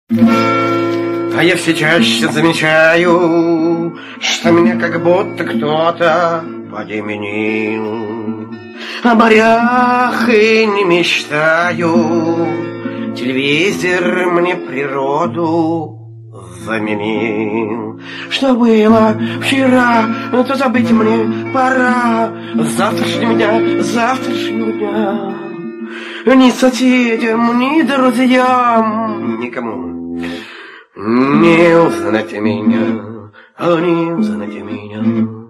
А я все чаще замечаю, что меня как будто кто-то подеменил. О морях и не мечтаю, телевизор мне природу заменил. Что было вчера, то забыть мне пора. Завтрашнего дня ни соседям, ни друзьям, никому не узнать меня, не узнать меня.